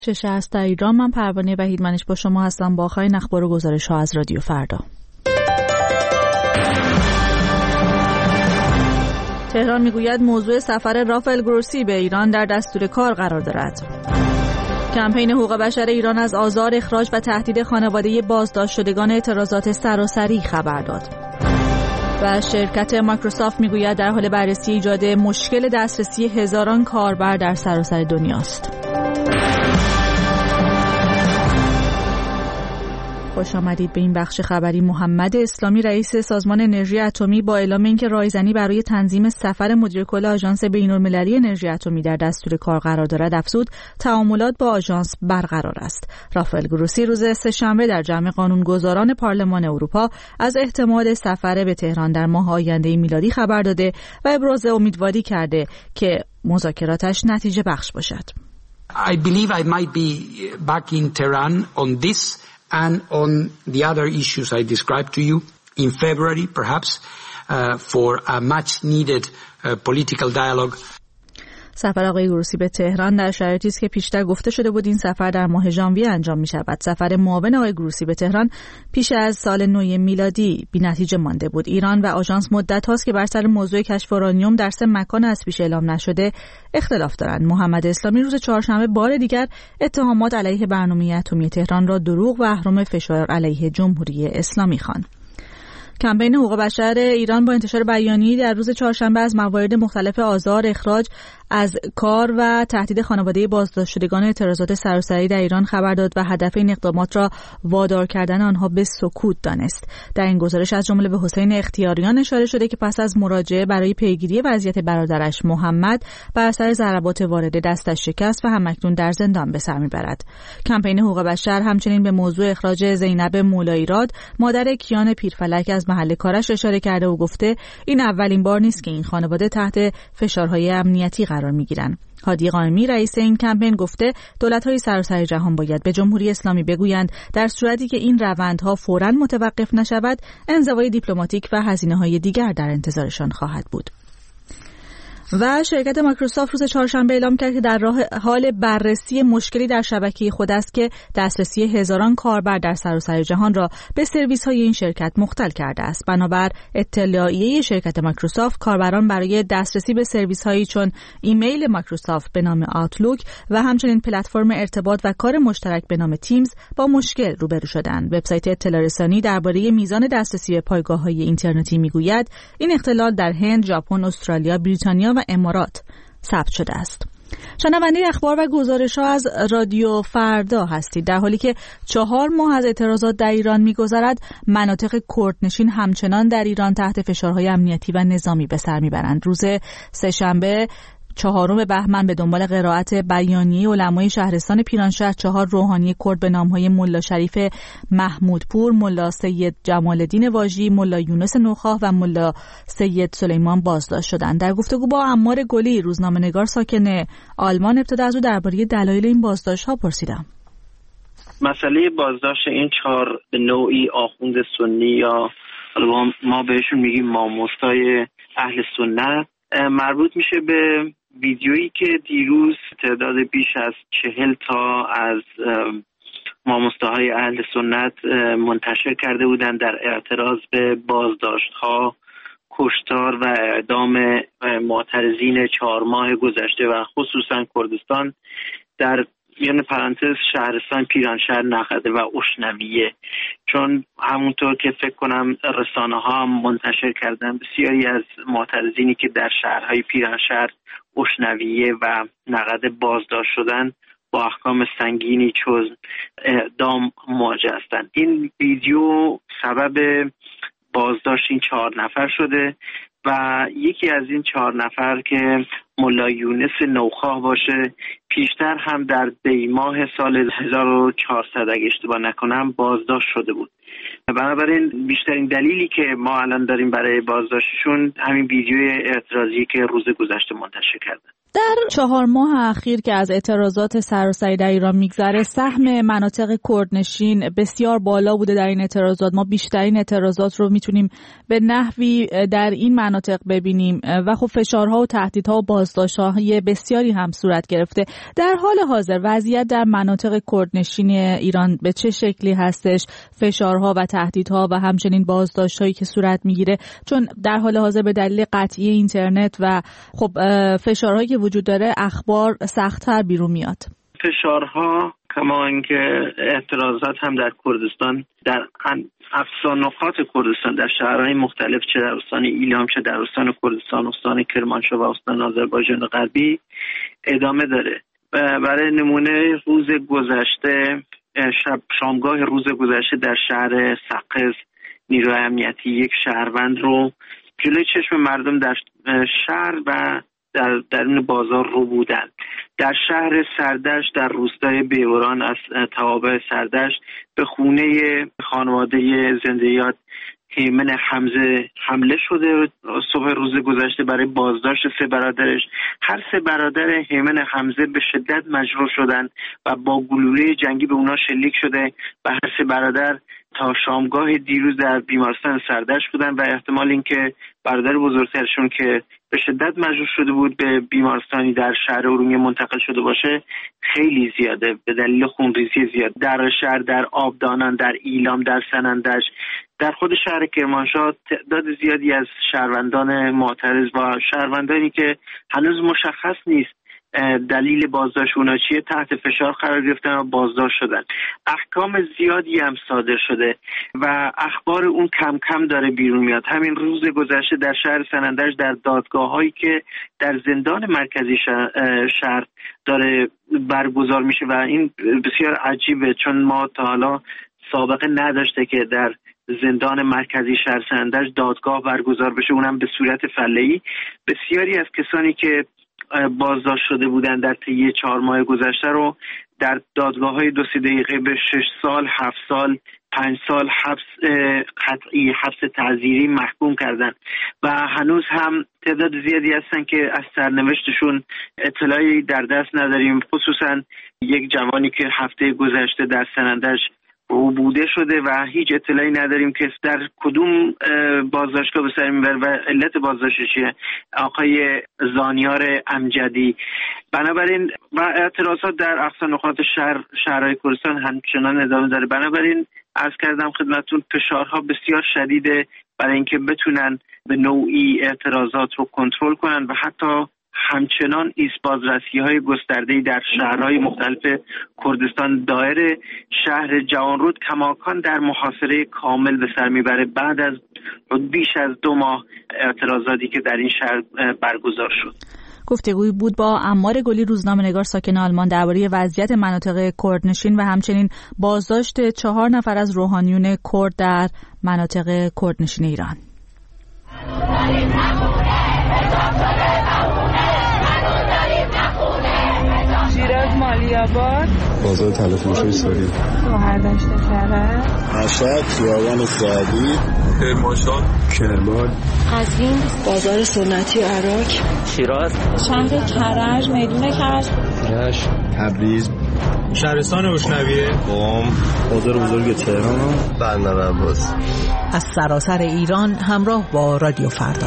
شش است در ایران. من پروانه وحیدمنش با شما هستم با آخرین اخبار و گزارش‌ها از رادیو فردا. تهران میگوید موضوع سفر رافائل گروسی به ایران در دستور کار قرار دارد. کمپین حقوق بشر ایران از آزار، اخراج و تهدید خانواده بازداشت شدگان اعتراضات سراسری خبر داد. و شرکت مایکروسافت میگوید در حال بررسی ایجاد مشکل دسترسی هزاران کاربر در سراسر دنیاست. خوش آمدید به این بخش خبری. محمد اسلامی رئیس سازمان انرژی اتمی با اعلام اینکه رایزنی برای تنظیم سفر مدیر کل آژانس بین‌المللی انرژی اتمی در دستور کار قرار دارد افزود تعاملات با آژانس برقرار است. رافائل گروسی روز سه‌شنبه در جمع قانونگذاران پارلمان اروپا از احتمال سفر به تهران در ماه آینده میلادی خبر داده و ابراز امیدواری کرده که مذاکراتش نتیجه بخش باشد. I believe I might be back in Tehran on this and on the other issues I described to you in February, perhaps, for a much-needed political dialogue. سفر آقای گروسی به تهران در شرایطی است که پیشتر گفته شده بود این سفر در ماه ژانویه انجام می شود. سفر معاون آقای گروسی به تهران پیش از سال نو میلادی بی‌نتیجه مانده بود. ایران و آژانس مدت هاست که بر سر موضوع کشف اورانیوم در 3 مکان از پیش اعلام نشده اختلاف دارند. محمد اسلامی روز چهارشنبه بار دیگر اتهامات علیه برنامه اتمی تهران را دروغ و اهرم فشار علیه جمهوری اسلامی خواند. کمپین حقوق بشر ایران با انتشار بیانیه‌ای در روز چهارشنبه از موارد مختلف آزار، اخراج از کار و تهدید خانواده بازداشت شدگان اعتراضات سراسری در ایران خبر داد و هدف این اقدامات را وادار کردن آنها به سکوت دانست. در این گزارش از جمله به حسین اختیاریان اشاره شده که پس از مراجعه برای پیگیری وضعیت برادرش محمد بر اثر ضربات وارد دستش شکست و همکنون در زندان به سر میبرد. کمپین حقوق بشر همچنین به موضوع اخراج زینب مولاییراد مادر کیان پیرفلک از محل کارش اشاره کرده و گفته این اولین بار نیست که این خانواده تحت فشارهای امنیتی قرار میگیرند. هادی قائمی رئیس این کمپین گفته دولت‌های سراسر جهان باید به جمهوری اسلامی بگویند در صورتی که این روندها فوراً متوقف نشود انزوای دیپلماتیک و هزینه‌های دیگر در انتظارشان خواهد بود. و شرکت مایکروسافت روز چهارشنبه اعلام کرد که در حال بررسی مشکلی در شبکه خود است که دسترسی هزاران کاربر در سراسر جهان را به سرویس‌های این شرکت مختل کرده است. بنابر اطلاعیه شرکت مایکروسافت، کاربران برای دسترسی به سرویس‌هایی چون ایمیل مایکروسافت به نام آوتلوک و همچنین پلتفرم ارتباط و کار مشترک به نام تیمز با مشکل روبرو شدند. وبسایت اطلاع رسانی درباره میزان دسترسی به پایگاه‌های اینترنتی میگوید این اختلال در هند، ژاپن، استرالیا، بریتانیا و امارات ثبت شده است. شنونده اخبار و گزارش‌ها از رادیو فردا هستید. در حالی که 4 ماه از اعتراضات در ایران می‌گذرد، مناطق کردنشین همچنان در ایران تحت فشارهای امنیتی و نظامی به سر می‌برند. روز سه‌شنبه 4 بهمن به دنبال قرائت بیانیه علمای شهرستان پیرانشهر 4 روحانی کرد به نام‌های ملا شریف محمودپور، ملا سید جمال‌الدین واژی، ملا یونس نوخواه و ملا سید سلیمان بازداشت شدند. در گفتگو با عمار گلی، روزنامه‌نگار ساکن آلمان، ابتدا از او درباره دلایل این بازداشت‌ها پرسیدم. مسئله بازداشت این 4 به نوعی آخوند سنی یا ما بهشون میگیم ماموستای اهل سنت مربوط میشه به ویدیویی که دیروز تعداد بیش از 40 تا از ماموستاهای اهل سنت منتشر کرده بودند در اعتراض به بازداشت‌ها، کشتار و اعدام معترضین 4 ماه گذشته و خصوصا کردستان در میان پرانتز شهرستان پیرانشهر، نخده و اشنویه. چون همونطور که فکر کنم رسانه ها منتشر کردن بسیاری از معترضینی که در شهرهای پیرانشهر، اشنویه و نخده بازداشت شدن با احکام سنگینی چون اعدام مواجه هستند. این ویدیو سبب بازداشت این 4 نفر شده و یکی از این 4 نفر که ملا یونس نوخواه باشه پیشتر هم در دیماه سال 1400 اگه اشتباه نکنم بازداشت شده بود. بنابراین بیشترین دلیلی که ما الان داریم برای بازداشتشون همین ویدیوی اعتراضی که روز گذشته منتشر کردن. در 4 ماه اخیر که از اعتراضات سراسری در ایران میگذره، سهم مناطق کردنشین بسیار بالا بوده در این اعتراضات. ما بیشترین اعتراضات رو میتونیم به نحوی در این مناطق ببینیم و خب فشارها و تهدیدها و بازداشت‌های بسیاری هم صورت گرفته. در حال حاضر وضعیت در مناطق کردنشین ایران به چه شکلی هستش؟ فشارها و تهدیدها و همچنین بازداشت‌هایی که صورت میگیره، چون در حال حاضر به دلیل قطعی اینترنت و خب فشارهایی که وجود داره اخبار سخت‌تر بیرون میاد. فشارها کما اینکه اعتراضات هم در کردستان، در اقصا نقاط کردستان، در شهرهای مختلف، چه در استان ایلام چه در استان کردستان، استان کرمانشاه و استان آذربایجان غربی ادامه داره. برای نمونه روز گذشته، شامگاه روز گذشته در شهر سقز، نیروی امنیتی یک شهروند رو جلوی چشم مردم در شهر و در این بازار رو بودن. در شهر سردشت در روستای بیوران از توابع سردشت به خونه خانواده زنده‌یاد هیمن حمزه حمله شده صبح روز گذشته برای بازداشت 3 برادرش. هر 3 برادر هیمن حمزه به شدت مجروح شدند و با گلوله جنگی به اونا شلیک شده و هر 3 برادر تا شامگاه دیروز در بیمارستان سردشت بودن و احتمال اینکه برادر بزرگترشون که به شدت مجروح شده بود به بیمارستانی در شهر ارومیه منتقل شده باشه خیلی زیاده به دلیل خونریزی زیاد. در شهر، در آبدانان، در ایلام، در سنندج، در خود شهر کرمانشاه تعداد زیادی از شهروندان معترض و شهروندانی که هنوز مشخص نیست دلیل بازداشت اونا چیه تحت فشار قرار گرفتن و بازداشت شدن. احکام زیادی هم صادر شده و اخبار اون کم کم داره بیرون میاد. همین روز گذشته در شهر سنندج در دادگاه‌هایی که در زندان مرکزی شهر داره برگزار میشه و این بسیار عجیبه چون ما تا حالا سابقه نداشته که در زندان مرکزی شهر سنندج دادگاه برگزار بشه، اونم به صورت فله‌ای. بسیاری از کسانی که بازداشت شده بودن در طی 4 ماه گذشته رو در دادگاه‌های 2-3 دقیقه به 6 سال، 7 سال، 5 سال حبس قطعی، حبس تعزیری محکوم کردن و هنوز هم تعداد زیادی هستن که از سرنوشتشون اطلاعی در دست نداریم. خصوصا یک جوانی که هفته گذشته در سنندج بوده شده و هیچ اطلاعی نداریم که در کدوم بازداشتگاه به سر میبره و علت بازداشتش چیه، آقای زانیار امجدی. بنابراین و اعتراضات در اقصا نقاط شهرهای کردستان همچنان ادامه داره. بنابراین عرض کردم خدمتتون فشارها بسیار شدیده برای اینکه بتونن به نوعی اعتراضات رو کنترل کنن و حتی همچنان بازرسی‌های گسترده‌ای در شهرهای مختلف کردستان دایر. شهر جوانرود کماکان در محاصره کامل به سر میبره بعد از بیش از 2 ماه اعتراضاتی که در این شهر برگزار شد. گفتگویی بود با عمار گلی، روزنامه‌نگار ساکن آلمان، درباره وضعیت مناطق کردنشین و همچنین بازداشت 4 نفر از روحانیون کرد در مناطق کردنشین ایران. شیراز مالی‌آباد، بازار تلفروشی ساری، شهردشت شهر، مشهد، خیابان سعدی، کرمانشاه، کرمان، قزوین، بازار سنتی عراق، شیراز، شهر کرج، میدون کرج، رشت، تبریز، شهرستان روشنویه، قم، بازار بزرگ تهران، بندر عباس. از سراسر ایران همراه با رادیو فردا.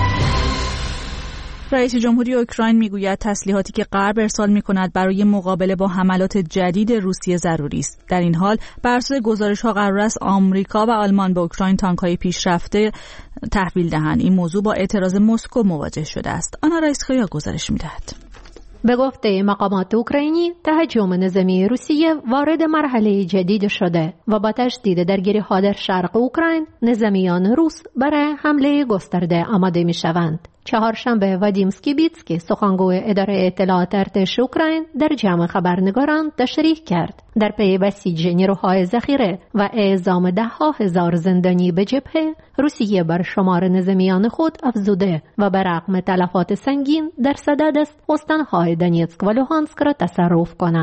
رئیس جمهوری اوکراین میگوید تسلیحاتی که غرب ارسال می‌کند برای مقابله با حملات جدید روسیه ضروری است. در این حال بر اساس گزارش‌ها قرار است آمریکا و آلمان به اوکراین تانک‌های پیشرفته تحویل دهند. این موضوع با اعتراض مسکو مواجه شده است. آنا رئیس‌خویا گزارش می‌دهد. به گفته مقامات اوکراینی، تهاجم نظامی روسیه وارد مرحله جدید شده و با تشدید درگیری‌ها در شرق اوکراین، نظامیان روس برای حمله گسترده آماده می‌شوند. چهارشنبه وادیم سکیبیتسکی، سخنگوی اداره اطلاعات ارتش اوکراین، در جمع خبرنگاران تشریح کرد در پی بسیج نیروهای ذخیره و اعزام 10,000 زندانی به جبهه، روسیه بر شمار نظامیان خود افزوده و بر رغم تلفات سنگین در صدد است استانهای دونیتسک و لوهانسک را تصرف کند.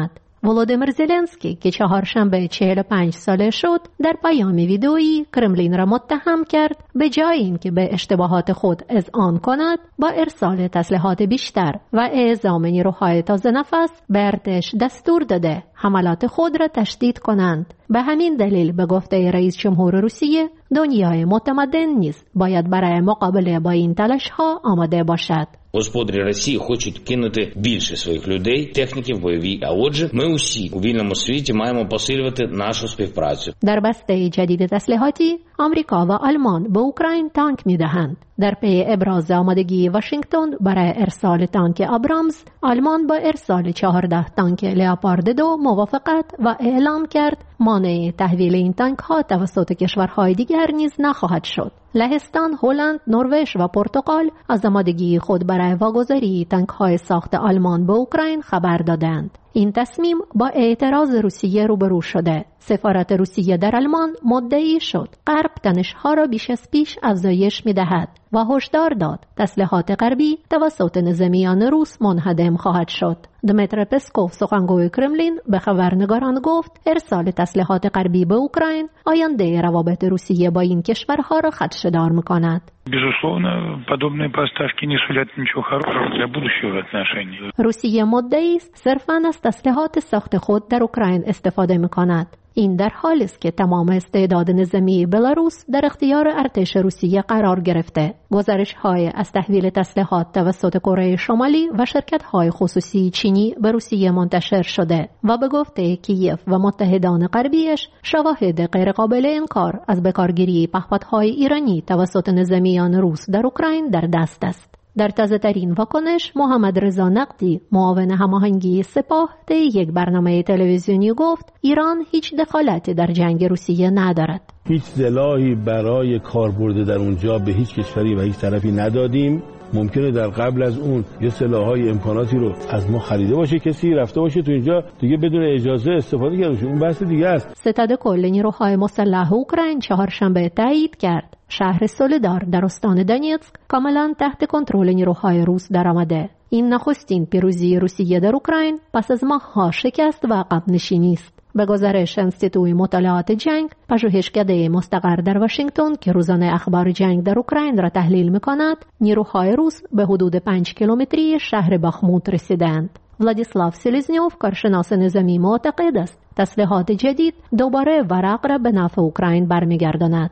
ولودیمیر زلنسکی که چهارشنبه 45 ساله شد در پیام ویدئویی کرملین را متهم کرد به جای اینکه به اشتباهات خود اذعان کند با ارسال تسلیحات بیشتر و اعزام نیروهای تازه نفس به ارتش دستور داده حملات خود را تشدید کنند. به همین دلیل به گفته رئیس جمهور روسیه دنیای متمدن نیز باید برای مقابله با این تلاش‌ها آماده باشد. Господарі Росії хочуть кинути більше своїх людей, техніків, бойові, а отже, ми усі у вільному світі маємо посилювати нашу співпрацю. در بسته جدید تسلیحاتی، آمریکا و آلمان به اوکراین تانک می‌دهند. در پی ابراز آمادگی واشنگتن برای ارسال تانک ابرامز، آلمان با ارسال 14 تانک لئوپارد 2 موافقت و اعلام کرد مانع تحویل این تانک‌ها توسط کشورهای دیگر نیز نخواهد شد. لهستان، هلند، نروژ و پرتغال از آمادگی خود برای واگذاری تانک‌های ساخت آلمان به اوکراین خبر دادند. این تصمیم با اعتراض روسیه روبرو شده. سفارت روسیه در آلمان مدعی شد غرب تنش‌ها را بیش از پیش افزایش می‌دهد و هشدار داد تسلیحات غربی توسط نظامیان روس منهدم خواهد شد. دمیتر پسکوف سخنگوی کرملین به خبرنگاران گفت ارسال تسلیحات غربی به اوکراین آینده روابط روسیه با این کشورها را خدشه‌دار می‌کند. Безусловно, подобные поставки не сулят ничего хорошего для будущего отношений. روسیه مدعی است صرفاً از تسلیحات ساخت خود در اوکراین استفاده می‌کند. این در حالی است که تمام استعداد نظامی بلاروس در اختیار ارتش روسیه قرار گرفته. گزارش‌های از تحویل تسلیحات توسط کره شمالی و شرکت‌های خصوصی چینی به روسیه منتشر شده و به گفته کیف و متحدان غربیش شواهد غیرقابل انکار از بکارگیری پهپادهای ایرانی توسط نظامیان روس در اوکراین در دست است. در تازه‌ترین واکنش محمد رضا نقدی معاون هماهنگی سپاه طی یک برنامه تلویزیونی گفت ایران هیچ دخالتی در جنگ روسیه ندارد. هیچ سلاحی برای کاربرد در اونجا به هیچ کشوری و هیچ طرفی ندادیم. ممکنه در قبل از اون یه سلاح‌های امکاناتی رو از ما خریده باشه، کسی رفته باشه تو اینجا دیگه بدون اجازه استفاده کرده باشه، اون بحث دیگه است. ستاد کل نیروهای مسلح اوکراین چهارشنبه تایید کرد شهر سولدار در استان دونیتسک کاملا تحت کنترل نیروهای روس درآمده. این نخستین پیروزی روسیه در اوکراین پس از ماه‌ها شکست و عقب نشینی است. به گزارش انستیتوی مطالعات جنگ، پژوهشکده مستقر در واشنگتن که روزانه اخبار جنگ در اوکراین را تحلیل می‌کند، نیروهای روس به حدود 5 کیلومتری شهر باخموت رسیدند. ولادیسلاو سلیزنیوف کارشناس نظامی معتقد است تسلیحات جدید دوباره ورق را به نفع اوکراین برمیگرداند.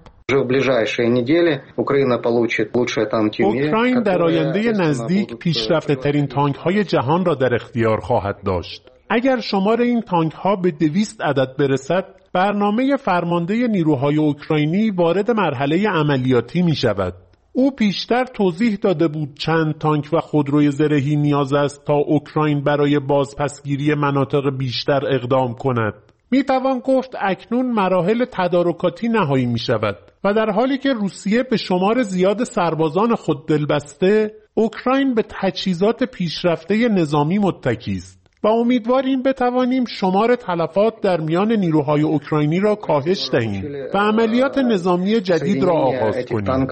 اوکراین در آینده نزدیک پیشرفته ترین تانک های جهان را در اختیار خواهد داشت. اگر شمار این تانک ها به 200 عدد برسد، برنامه فرمانده نیروهای اوکراینی وارد مرحله عملیاتی می شود. او پیشتر توضیح داده بود چند تانک و خودروی زرهی نیاز است تا اوکراین برای بازپسگیری مناطق بیشتر اقدام کند. می توان گفت اکنون مراحل تدارکاتی نهایی می شود و در حالی که روسیه به شمار زیاد سربازان خود دلبسته، اوکراین به تجهیزات پیشرفته نظامی متکی است و امیدواریم بتوانیم شمار تلفات در میان نیروهای اوکراینی را کاهش دهیم و عملیات نظامی جدید را آغاز کنیم.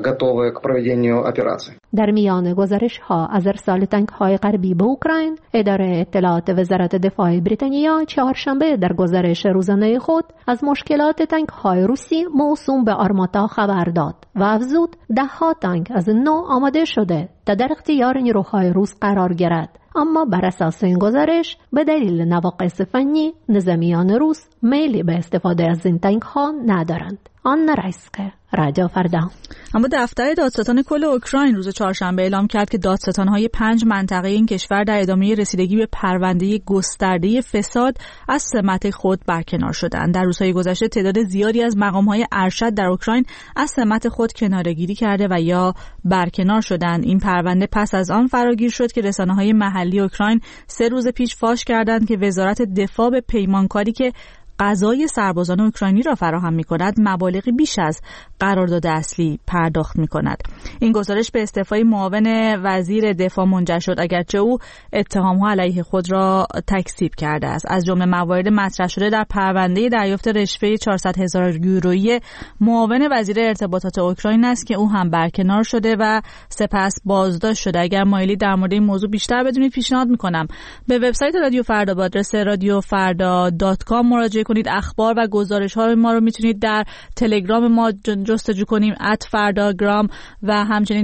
در میان گزارش‌ها از ارسال تانک‌های غربی به اوکراین، اداره اطلاعات وزارت دفاع بریتانیا چهارشنبه در گزارش روزانه خود از مشکلات تانک‌های روسی موسوم به آرماتا خبر داد و افزود 10 تانک از نو آماده شده تا در اختیار نیروهای روس قرار گیرد. اما بر اساس این گزارش به دلیل نواقص فنی نظامیان روس میلی به استفاده از این تانک ها ندارند. آن رایسکه، رادیو فردا. اما دفتر دادستان کل اوکراین روز چهارشنبه اعلام کرد که دادستان‌های 5 منطقه این کشور در ادامه رسیدگی به پرونده گسترده فساد از سمت خود برکنار شدند. در روزهای گذشته تعداد زیادی از مقام‌های ارشد در اوکراین از سمت خود کناره‌گیری کرده و یا برکنار شدند. این پرونده پس از آن فراگیر شد که رسانه‌های محلی اوکراین 3 روز پیش فاش کردند که وزارت دفاع به پیمانکاری که غذای سربازان اوکراینی را فراهم می‌کند مبالغی بیش از قرارداد اصلی پرداخت می‌کند. این گزارش به استعفای معاون وزیر دفاع منجر شد، اگرچه او اتهام‌ها علیه خود را تکذیب کرده است. از جمله موارد مطرح شده در پرونده دریافت رشوه 400,000 یورویی معاون وزیر ارتباطات اوکراین است که او هم برکنار شده و سپس بازداشت شده. اگر مایلید در مورد این موضوع بیشتر بدونید پیشنهاد می‌کنم به وبسایت رادیو فردا با آدرس radiofarda.com مراجعه کنید. اخبار و گزارش‌های ما رو میتونید در تلگرام ما جستجو کنیم @fardagram و همچنین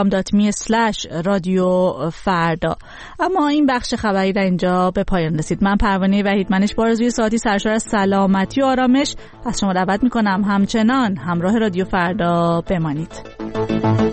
telegram.me/radiofarda. اما این بخش خبری در اینجا به پایان رسید. من پروانه وحیدمنش با آرزوی ساعتی سرشار از سلامتی و آرامش از شما دعوت میکنم همچنان همراه رادیو فردا بمانید.